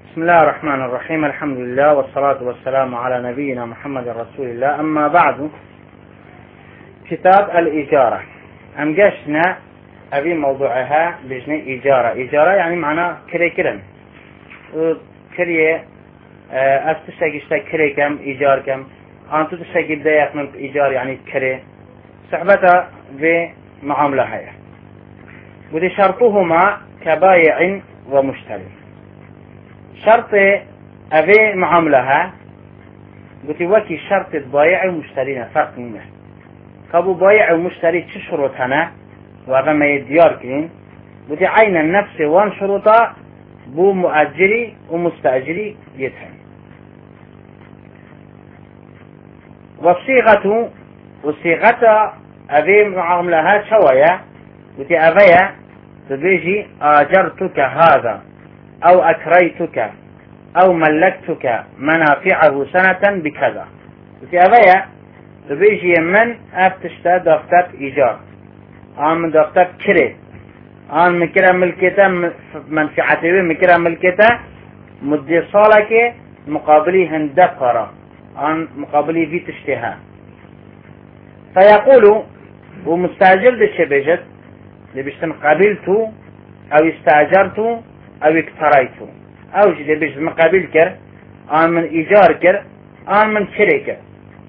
بسم الله الرحمن الرحيم. الحمد لله والصلاة والسلام على نبينا محمد رسول الله. أما بعد، كتاب الإجارة أمجشنا أبي موضوعها بجنة إجارة يعني معناه كري كرم كري أستشتاق كري كم إيجار كم أنتو تشتاق بداية من إيجار يعني كري صحبتها بمعاملة هاي. ودي شرطهما كبايع ومشتري. شرط أبي معاملها قلت وكي شرط البايع ومشترينا فرق منه. كابو بايع ومشتري تشروط هنا وهذا ما يديار كين قلت عين النفس وان شروطا بو مؤجري ومستأجري يتهم. وصيغة أبي معاملها شوية قلت أبيا تبيجي آجرتك هذا أو أكريتك أو ملكتك منافعه سنة بكذا. قلت أبيا تبيجي من أفتشتا دفتر إيجار من دفتر كري من كرا ملكته منفعته من ملكته مدي صالك مقابلي هندقرة مقابلي في تشتها. فيقول ومستأجر للشبجت اللي بيشتم قابلته أو استأجرته أو اكتريته أو جدي بيشتم مقابل كر من إيجار كر من كري كر.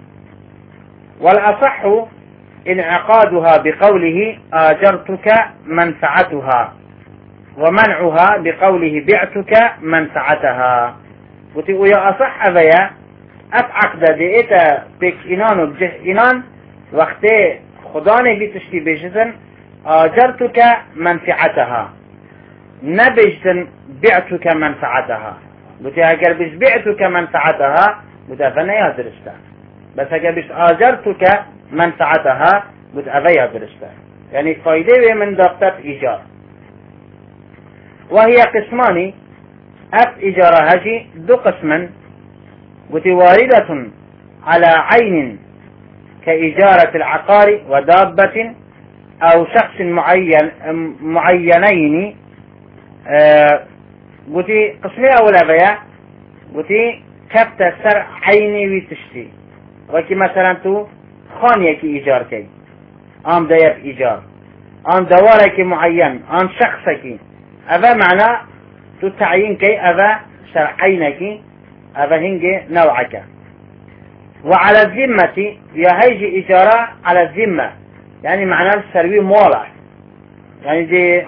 والأصح انعقادها بقوله آجرتك منفعتها ومنعها بقوله بعتك منفعتها. وتقول يا أصح بيا أتعقد ديئتا بك إنان وبجه إنان وقت خداني بيتشتي بيجتن آجرتك منفعتها نبجتن بعتك منفعتها. وتقول أجر بيش بعتك منفعتها متفنى يا درستا بس اگر بيش آجرتك منفعتها بود اوه درسته يعني فايده من دفتر إيجار. وهي قسماني إيجارة هجي دو قسما واردة على عين كإجارة العقار ودابة أو شخص معينين قسمي أولا بيا كفت سر عيني ويتشتي وكي مثلا تو خانية إيجار كي دايب إيجار دوارك معين شخصك أذا معنى تو تعيين كي أذا شرعينك أذا هنجي نوعك. وعلى الذمة يهيجي إيجارة على الذمة يعني معنى السروي مولع يعني دي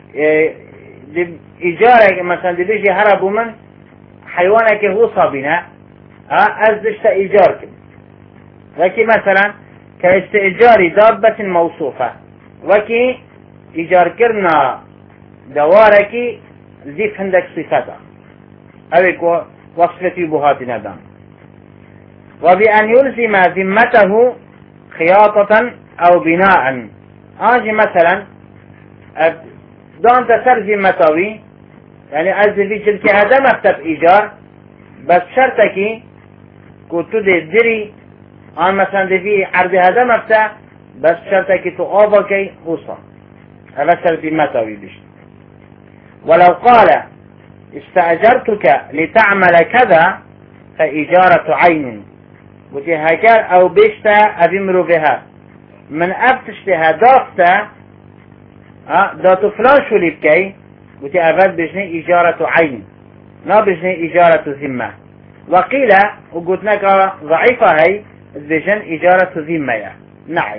إيجارك مثلا دي بيجي هربوا من حيوانك هو صابنا أزدشت إيجارك لكن مثلا كاستئجار دابة موصوفة وكي إيجار كرنا دوارك زيف عندك صفتا أبيك وصفتي بهات ندام. وبأن يلزم ذمته خياطة أو بناء أجي مثلا دون تسر ذمتوي يعني أزفي جلك هذا مكتب إيجار بس شرطك كنت دري مثلا في عرض هذا مفتاح بس شرطك تقابلك خصوصا هذا شرط متوي بش. ولو قال استأجرتك لتعمل كذا فإجارة عين وتهكال أو بشتا أبمرو بها من أبتشتها دافتا داتو فلان شو لبكي وتأبد بجني إجارة عين لا بجني إجارة ذمة. وقيل وقلت لك ضعيفة هي بجن إجارة ذمة نعم.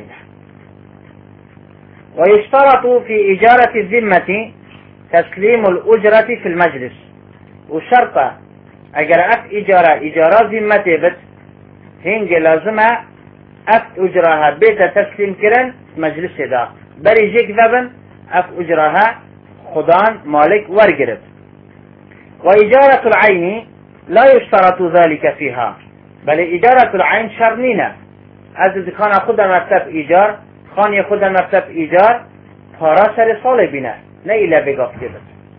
ويشترط في إجارة الذمة تسليم الأجرة في المجلس. والشرط أجر إجارة ذمة بس هنج لازمة أجرها بيت تسليم كرن مجلس دا بريجيك ذبن أجرها خدان مالك ورقرب. وإجارة العين لا يشترط ذلك فيها بل إجارة العين شرنينة از كان خدا مكتب إيجار خان يخدا مكتب إيجار فراسر صالبينه لا إلا بقف كده.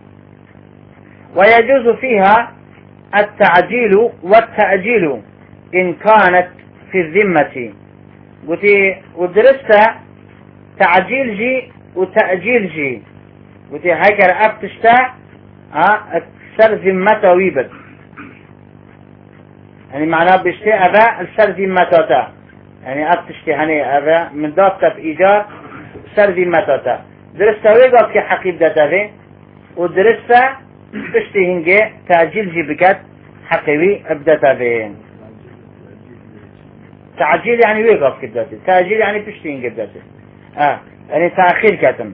ويجوز فيها التعجيل والتأجيل إن كانت في الذمة. قلت ودرست تعجيل جي وتأجيل جي قلت هكذا أبتشتا سر ذمته ويبد يعني معناه بشتي أبا سر ذمته يعني أبتشتي هني أبا من دافته في إيجار سر ذمته درسته ويقف كي حقيب داته ودرسته بشتي هنجي تعجيل جيبكت حقيبي ابدته به تعجيل يعني ويقف كداته تعجيل يعني بشتي هنجي بداته يعني تأخير كتم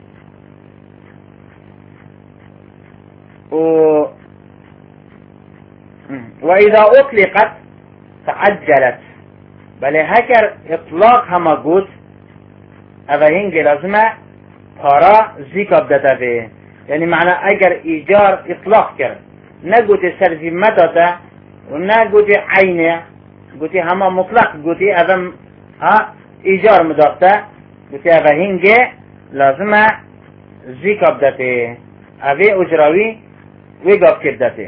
وإذا أطلقت تعجلت بل هكر إطلاقها مقود أبا هنجي لازمه پارا زيكا بدتا به يعني معنى اگر ايجار اطلاق کرد نگوتي سر ذمتاتا و نگوتي عينه گوتي هما مطلق گوتي اذا ايجار مدافتا گوتي اذا هنگه لازمه زيكا بدته اوه اجراوي ويقف كردته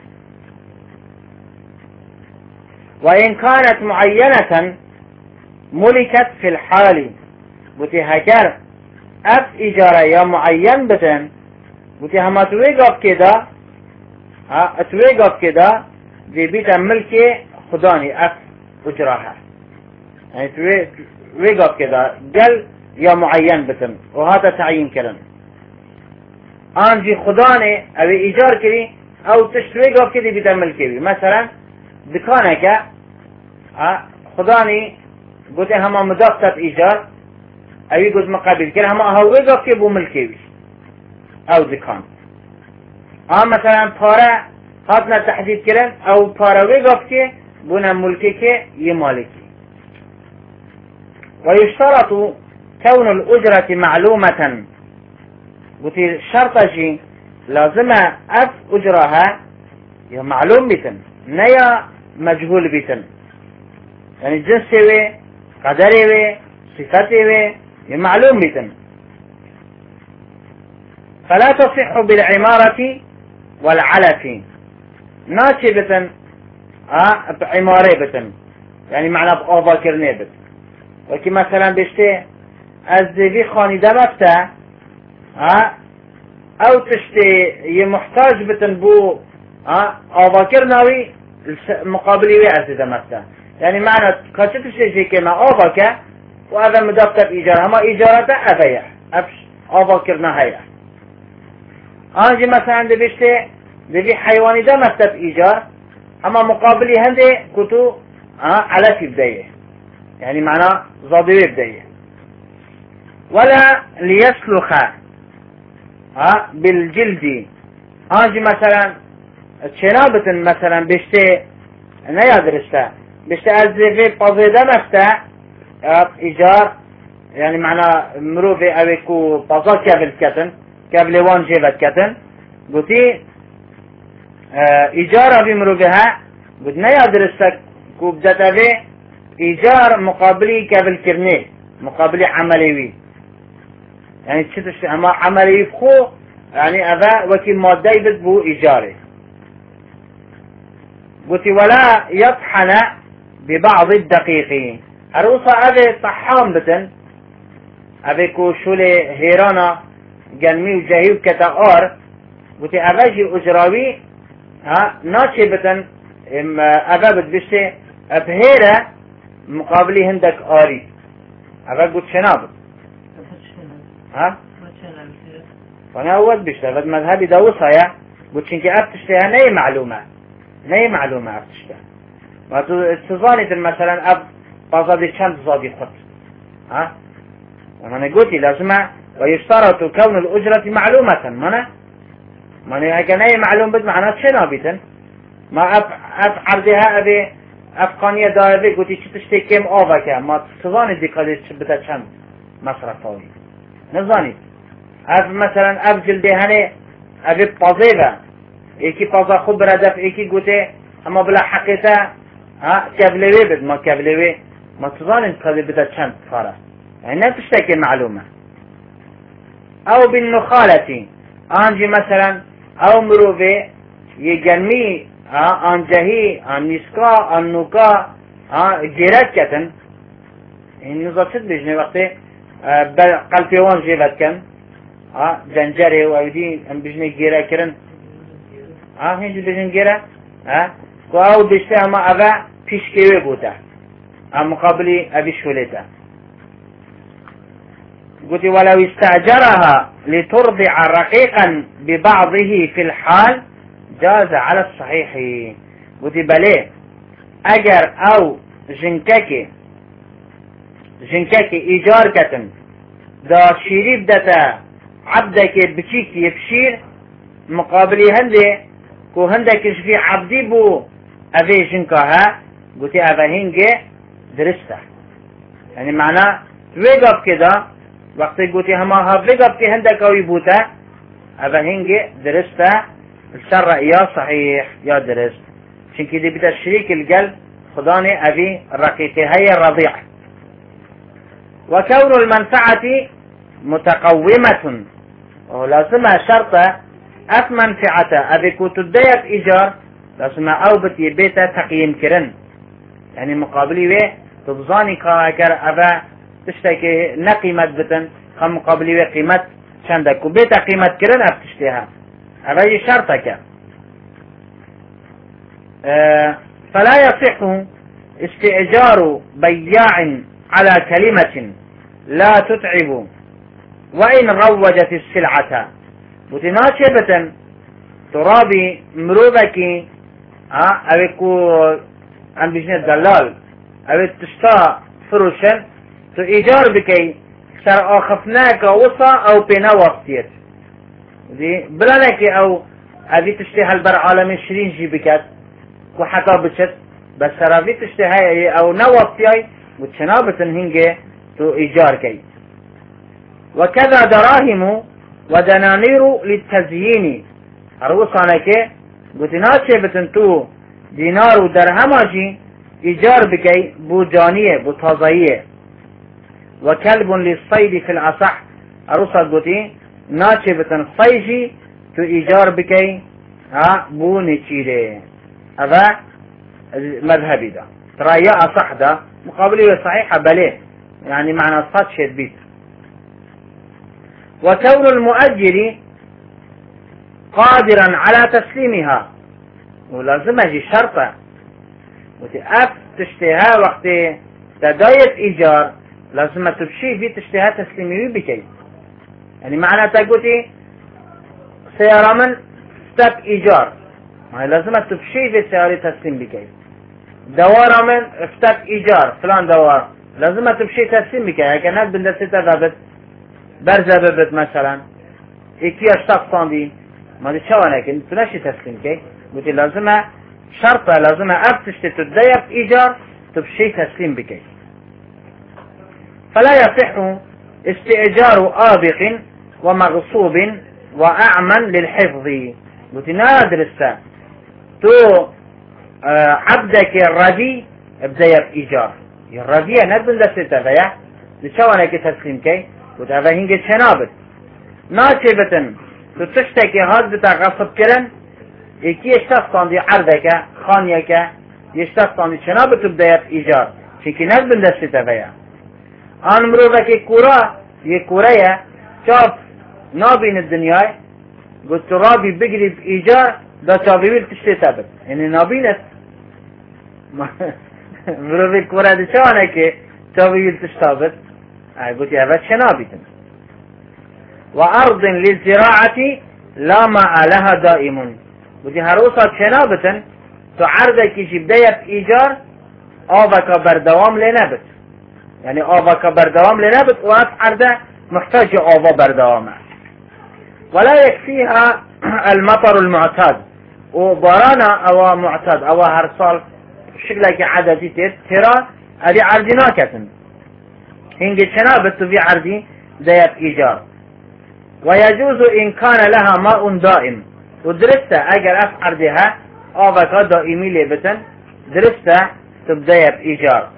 وإن كانت معينة ملكت في الحال گوتي هكر اف اجاره یا معین بتن گوتی همه توی گاف کدا دی بیت ملک خدانی اف اجراها يعني توی گاف کدا گل یا معین بتن و هذا تعیین کردن آنجی خدانی او ایجار کری او تشتوی گاف کدی بیت ملکی بی مثلا دکانه که خدانی گوتی همه مدافت ایجار اوی گوز مقابل کرد همه هاوی گفت که بو ملکی بیش او دکان مثلا پاره هاتنا تحدید کردن او پاره گفت که بونا ملکی که یه مالکی و یشترط كون الأجرة معلومة قلت شرط جي لازمه اف اجراها يا معلوم بيتن نيا مجهول بيتن يعني جنسي وي قدري وي صفتي وي معلوم بيتن فلا تصح بالعمارة والعلف ناشي بتن بعمارة بتن يعني معنى بآبا كرني بت وكي مثلا بشتي الزيبي خاني دمفته او تشتي يمحتاج بتن بو آبا كرناوي مقابلي وي ازي دمفته يعني معنى كاتشتش شيء كما آبا كه وهذا مدافع إيجار هما إيجارته أفيح أفش أفكر نهاية أنجي مثلا دبي حيواني ده مكتب إيجار أما مقابلي هندي كتو على في بداية يعني معناه ضادوي بداية ولا ليسلخ بالجلد أنجي مثلا تشنابة مثلا بشتي نيادرسته بشتي أزيفي بازيده مكتب إيجار يعني معنى مروفي أويكو بازار كابل كتن كابل وان جيبت كتن قلتي إيجار أبي مروفيها قلت نيادرستك كو بدأت أبي إيجار مقابلي كابل كرني مقابلي عمليوي يعني تشتش عمليوي بخو يعني أبا وكي مادة بو إيجاري قلتي ولا يطحن ببعض الدقيق هروسا أبي طحام بتن أبي كو شولي هيرانا جنمي وجاهيو كتاقار قلتي أباجي أجراوي ناشي بتن أبا بتبشتي أبهيرة مقابلي هندك آري أبا قلت شنابت فأنا أول بشتي بد مذهبي داوسها يا قلت شنكي أبتشتها ناي معلومة أبتشتها ما تظاني مثلا أب بازادي چند زادي خط وانا قلتي لازم ويشترط كون الأجرة معلومة مانا هكا ناي معلوم بد معناه شنا بيتن ما أب عرضها أبي أفقانية دائبي قلتي تشتي كم آوكا ما تظاني دي قدر بدا چند مصرفاوي نظاني أب مثلا أب جلدي هني أبي بازيبا ايكي بازا خب ردف ايكي قلتي اما بلا حقيقة كابلوي بد ما كابلوي ما تظن قد بدأ چند فارة يعني لا تشتكي معلومة او بالنخالة انجي مثلا او مروفي يجنمي انجهي النسكا النوكا جيرات كتن يعني نظر صد بجنه وقت قلبيوان جيبت كن جنجري وعودي بجنه جيرات كرن هنجي بجنجرة كأو دشتها ما أبا پیش كيوه بوده مقابل أبي شولته قلت ولو استأجرها لترضع رقيقا ببعضه في الحال جاز على الصحيح. قلت بليه اگر او جنكك ايجار كتن دا شيري بدتا عبدك بچيك يبشير مقابل هنده كو هندك في عبدي بو اوه جنكها قلت اوه هنگه درسته يعني معنى ويقف كده وقتی گوتی همه ها بگب که هندک اوی بوده اوه هنگه درسته الشرع یا صحیح یا درست چونکه دی بیده شریک القلب خدانه اوی رقیقه های رضیع و كون المنفعة متقومة ولازم شرطة اف منفعته اوی کو تدیت ایجار لازم او بتی بیتا تقییم کرن يعني مقابلی وی تبزانی کاکر اوه تشتكي نقيمة بتن خم مقابلي قيمة شندك وبيتا قيمة كرن أفتشتها أبي شرطك فلا يصح استئجار بياع على كلمة لا تتعب وإن روجت السلعة بتناشبة ترابي مروبك أبيكو عن بجنة دلال أبي تشتا فروشا تو ایجار بکی سر آخفناک وصا او پینا وقتیت دی بلانك او اوی تشتی هل بر عالم شرین جی بکد و حکا بچت بس سر اوی تشتی های او نوقتی و چنابتن هنگه تو ایجار کی وكذا دراهم ودنانير للتزيين اروصانك قلت ناشي بتن تو دينار و درهماجي ایجار بکی بو جانیه بو تازاییه وكلب للصيد في الأصح أروسا قلتي ناتشبة صيجي تو إيجار بكي بو نتشيري هذا مذهبي ده ترى يا أصح ده مقابله صحيحة بليه يعني معنى الصاد شد بيت وكون المؤجر قادرا على تسليمها ولازم أجي شرطة وتأف تشتهى وقت تداية إيجار لازم تبشي في تشتهى تسليمي بكي يعني معنى تقولي سيارة من ستاب إيجار يعني لازم تبشي في سيارة تسليم بكي دوار من ستاب إيجار فلان دوار لازم تبشي تسليم بكي يعني ناس بندسيتا ذابت برزة ببت مثلا ايكي اشتاق صاندي ما دي شوانه كي تنشي تسليم كي قلت لازم شرطة لازم أفتشت تدير إيجار تبشي تسليم بكي فلا يصح استئجار آبق ومغصوب وأعمن للحفظ قلت نادر السا تو عبدك الردي بدير إيجار الردية ندبن دستة فيا لشوانه كي تسليم كي قلت هذا هنجي شنابت ناشبة تشتكي هاد بتا غصب كرن يكي يشتغل دي عرضك خانيك يشتغل دي شنابت بداية إيجار شكي نزبن دستة فيا آن مروفك كورا يكوريا شاف نابين الدنيا قلت رابي بقري بإيجار دا شابيويل تشتي تابت يعني نابينت مروفك كورا دي شوانك شابيويل تشتابت قلت يا بس شنابتن وأرض للزراعة لا ماء لها دائم ودي هروسا شنابة تعرضك يجي بداية إيجار آبك بردوام لنبت يعني آبك بردوام لنبت وات عرضة محتاج آبا بردوام ولا يكفيها المطر المعتاد وبرانا أو معتاد أو هرصال شكلك عددي ترى أدي عرضي ناكتن هنجي شنابة في عرضي بداية إيجار ويجوز إن كان لها ماء دائم ودرسته أجر أفعردها آبكا دائمي لبتن درسته تبدأ بإيجار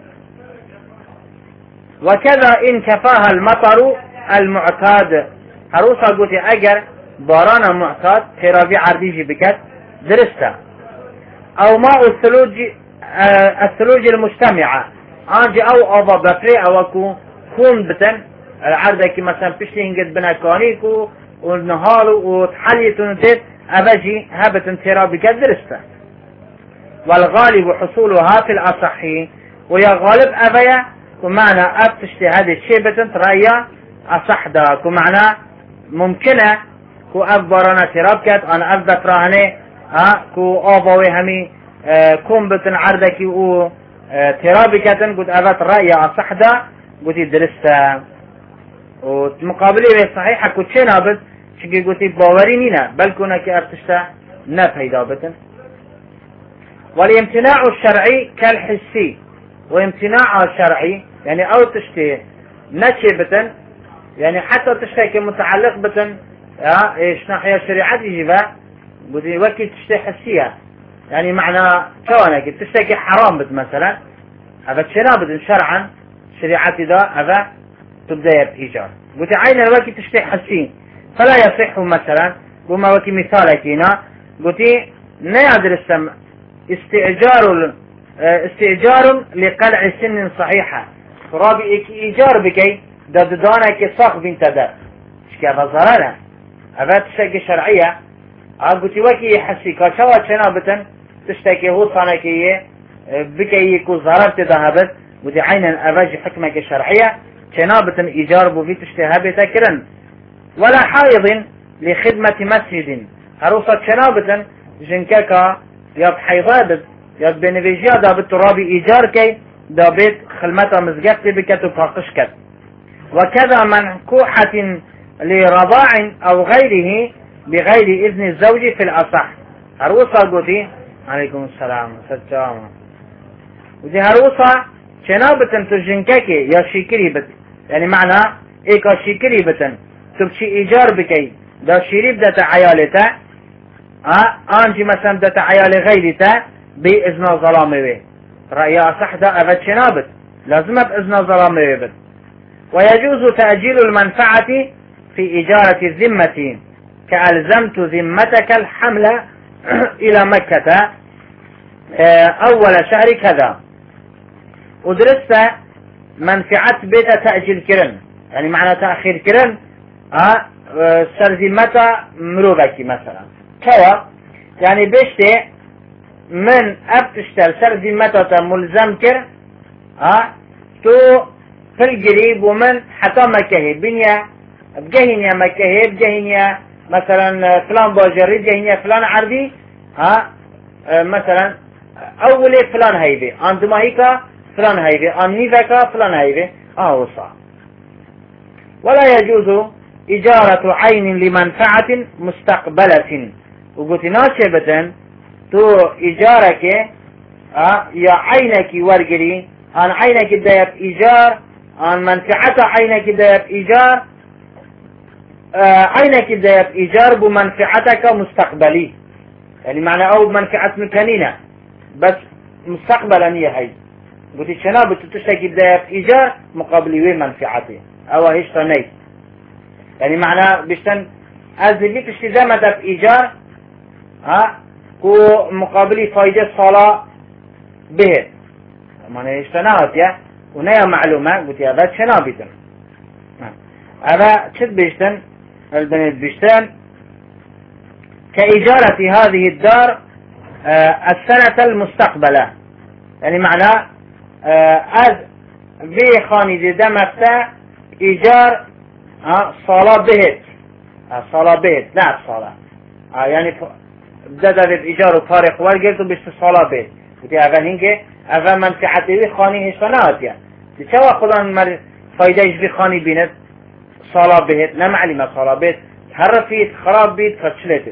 وكذا إن كفاها المطر المعتاد هروسا قلت أجر بارانا معتاد خرابي عرديجي بكت درسته أو ماء الثلوج المجتمعة أنجي أو آبا بقري أو كون بتن العرضة كي مثلا بشتي هنجد بنا كانيكو ونهالو وتحليتو نتيت أبجي هبت انترابي درسته. والغالب حصولها في الأصح، ويا غالب أبيا ومعنى أبتشتي هذه الشيء بتن ترأيا أصح دا كمعنى ممكنة كو أكبرنا تراب كات أنا أثبت راهني كو أبوي همي كوم بتن عردكي و ترابي كاتن قلت أثبت رأيا أصح دا قلت درسته. ومقابله صحيحة كو تشي نابت شكي قلت باوري نينا بل كونا كي أبتشتا نفيدا بتن. والامتناع الشرعي كالحسي، وامتناع الشرعي يعني او تشتي نشي بتن يعني حتى تشتي متعلق بتن ايش ناحية شريعة يجيبها بدي وكي تشتي حسية، يعني معنى كونك تشتكي حرام بت مثلا هذا شنابت شرعا شريعتي ذا هذا تبدأ بإيجار. قلت عين الوكي تشتي حسين فلا يصح مثلا وما وكي مثالك هنا قلت نادر السمع استئجار لقلع سن صحيحة رابي إيجار بكي دادانك صاق بنت دا شكا بظهرنا أبات تشتكي شرعية قلت وكي يحسي كاشوا شنابتا تشتكي هو صانكي بكي يكو ضررت ذهبت قلت عينا أباجي حكمك شرعية شنابتا إيجار بو في تشتهابتا كرن ولا حائض لخدمة مسجد هروسة شنابتا جنكاكا يا بحيضابت يا بنفيجيا دابت رابي إيجار كي دابت خلمتا مزقت بكت وفاقشكت. وكذا منكوحة لرضاع أو غيره بغير إذن الزوج في الأصح. هروسا قلتي عليكم السلام سجامة ودي هروسا شنابة تجنككي يا شكري بت يعني معنى إيكا شكري بتن تبشي إيجار بكي دا شريب دا عيالتا آنجي مثلا دا عيال غيرتا بإذن ظلامي بي رأيها صح دا أبد شنابت لازم بإذن ظلامي بي. ويجوز تأجيل المنفعة في إجارة الذمة كألزمت ذمتك الحمل إلى مكة أول شهر كذا. ودرست منفعة بيت تأجيل كرن يعني معنى تأخير كرن سر ذمة مروبكي مثلا كوا يعني بيشتي من ابتشتر سر ذمته ملزم كر تو في القريب ومن حتى مكه بنيا بجهنيا مكه بجهنيا مثلا فلان باجري بجهنيا فلان عربي مثلا اولي فلان هيبي عندما هيك فلان هيبي نيفكا فلان هيبي وصع. ولا يجوز إجارة عين لمنفعة مستقبلة وقلت ناشبة تو إجارك يا عينك ورقري عن عينك دايب إيجار عن منفعة عينك دايب إيجار عينك دايب إيجار بمنفعتك مستقبلي يعني معنى أو منفعة مكانينة بس مستقبلا هي هاي قلت شناب تشتكي دايب إيجار مقابل وين منفعتي أو هيش تنيت يعني معنى بيشتن أزلي تشتزامة بإيجار كو مقابلي فايدة صلاة به معنى اشتناهت يا ونيا معلومة قلت يا ذات شنابتن هذا شد بيشتن البنات بيشتن كإجارة هذه الدار السنة المستقبلة يعني معنى أز في خاني دي دمفتا إيجار صلاة بهت صلاة بهت لا صلاة يعني بدأ بإيجار وطارق ورقلت بيشت صلاة بهت وتي أفا هنگه أفا منفعتي خاني هشتناهت يعني تشوى قدان فايدة يشبه خاني بينت صلاة بهت لا معلمة صلاة بهت هرفيت خراب بيت فشلت.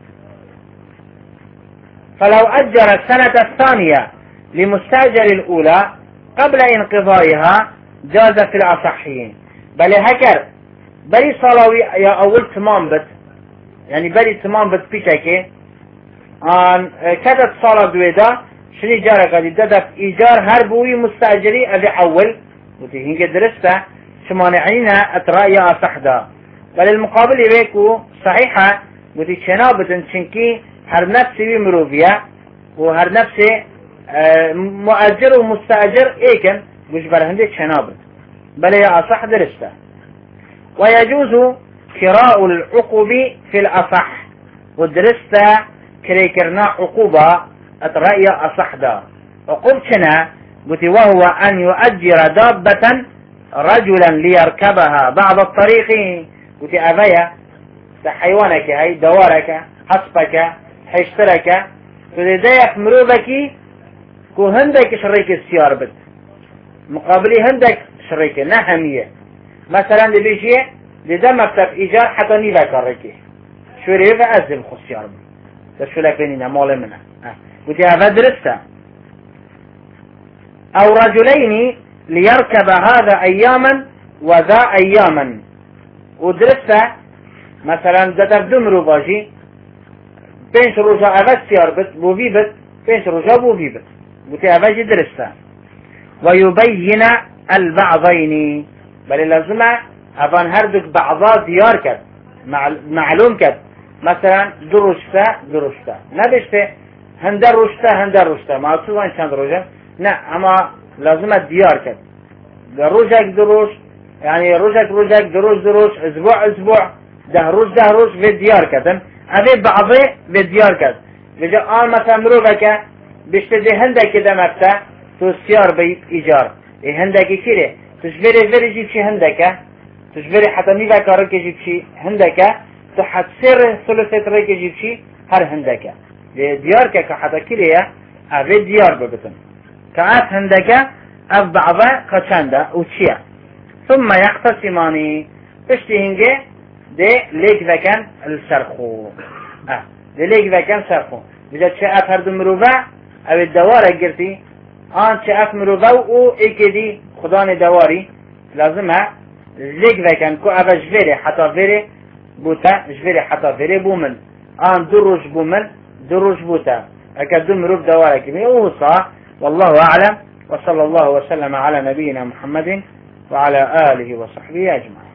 فلو أجر السنة الثانية لمستأجر الأولى قبل انقضائها جاز في الأصحيين بل هكر بلي صلاوي يا أول تمام بت يعني بلي تمام بت بيتاكي عن كدت صلاة دويدا شني جارك هذه ددك إيجار هربوي مستأجري أبي أول وتي هنك درسته شمانعينها أترأي أصحدا بل المقابل يبيكو صحيحة وتي شنابة شنكي هر نفسي بمروفيا وهر نفسي مؤجر ومستأجر ايكن مش برهندك شنابة بل يا أصح درسته. ويجوز كراء العقب في الأصح ودرست كريكرنا عقوبة الرأي أصح دا عقوبتنا قلت وهو أن يؤجر دابة رجلا ليركبها بعض الطريق قلت أبايا حيوانك هاي دوارك حصبك حشترك فلذا مروبك كو هندك شريك السيار بد مقابلي هندك شريك نهمية مثلا بيجي لذا مكتب إيجار حتى نيلا كاركي شو ريفا أزم خسيار بد شو لكننا مال منه قلت هذا درسته أو رجلين ليركب هذا أياما وذا أياما ودرسته مثلا ذا دمرو باجي بينش رجاء أبد سيار بد بوفي بد بينش رجاء بوفي بد قلت أبد درسته ويبين البعضين بل لازم أفان هردك بعضات ديار كد معلوم كد مثلا درشتا نبشته هندرشتا ما أصلا إنسان درجة لا أما لازم الديار كد رجك دروش يعني رجك دروش أسبوع دهروش في الديار كدن أبي بعضي في الديار كد بجا مثلا مروبك بيشتدي هندك كده مبتا تو سيار بيت إيجار هندك كده تشبري جيب شي هندك تشبري حتى نيفا كارك جيب شي هندك تحسر ثلثة ريك جيب شي هر هندك ديارك كحتى كده أبي ديار ببتن كأس هندك أف بعضا قشاندا وشيا ثم يقتسماني تشتهنجي دي ليك ذكان السرخو دي ليك ذكان سرخو بجد شاءت هردو مروبا او الدوارة قرتي شاءت مروبا او ايكي خدان دواري لازمها ليك ذكان كو ابا جفيري حتى فيري بوتا جفيري حتى فيري بومن دروج بوتا اكا دو مروب دوارة كمية وصا والله اعلم وصلى الله وسلم على نبينا محمد وعلى آله وصحبه أجمعين.